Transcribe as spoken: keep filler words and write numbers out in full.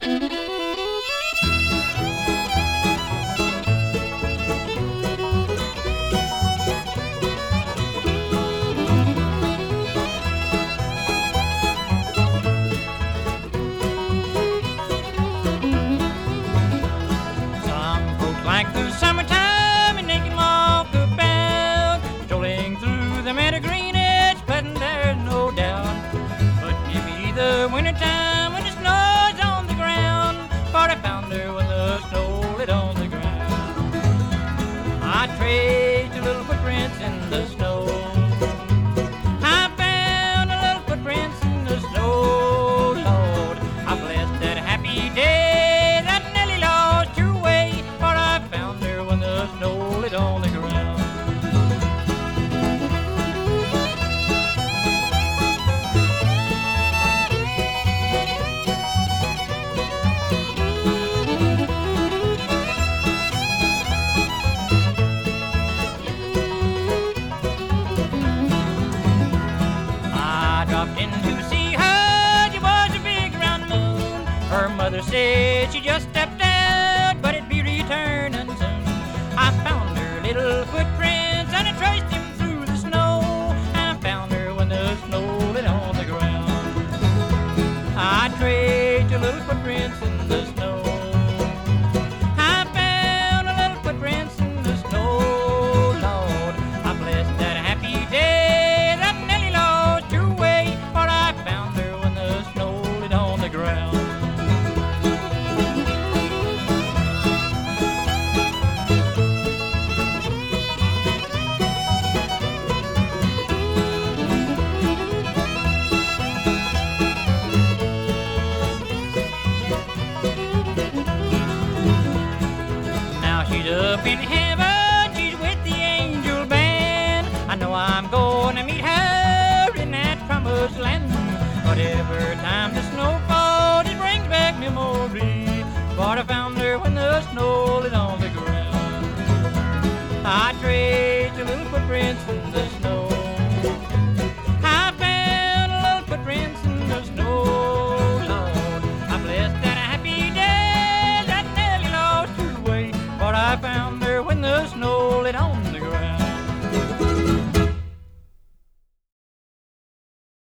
Some folks like the summertime and they can walk about, strolling through the meadow green, it's pleasant, there's no doubt. But give me the wintertime when the snow's on the ground, for I found her when the snow lit on the ground. I traced the little footprints in the snow. I found the little footprints in the snow, Lord. I blessed that happy day that Nellie lost her way, for I found her when the snow lit on the ground. I dropped in to see her, she was a big round moon. Her mother said she just stepped out, but it'd be returning soon. I found her little footprints and I traced them through the snow. I found her when the snow lit on the ground. I traced her little footprints in the snow. I found her little footprints in the snow, Lord. I blessed that happy day that Nellie lost her way, for I found her when the snow lit on the ground. Now she's up in heaven, she's with the angel band. I know I'm going to meet her in that promised land. But every time the snow falls, it brings back memory, for I found her when the snow lit on the ground. I traced